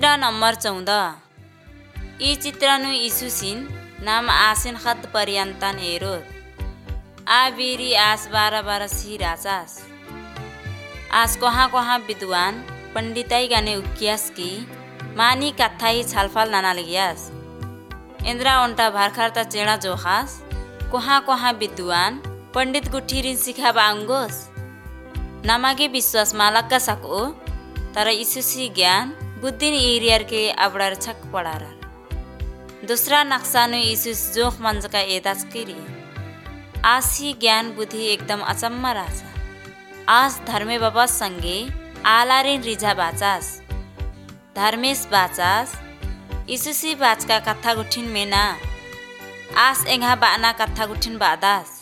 चित्र नंबर 14 ई चित्रनु इसुसिन नाम आसिन खत पर्यंतन एरोत आ बीरी आस 12 सी राचास आस कहाँ विद्वान पंडिताई गाने उकियास की मानी कथाई छलफल नाना लगियास इंद्रा उन्टा भर्खर त चेड़ा जोखास कहाँ विद्वान पंडित गुठीरिन सिखा बांगोस नमागे विश्वास मालक का सको तर इसुसी ज्ञान बुद्धिन एरियर के अबड़र छक पड़ार दूसरा नक्शानु इसुस जोख मंज का एदास किरी आसी ज्ञान बुद्धि एकदम अचम्म राचा आस धर्मे बाबा संगे आलारिन रिझा बाचास धर्मेश बाचास इसुसी बाच का कथा गुठिन मेना आस एंगा बाना कथा गुठिन बादास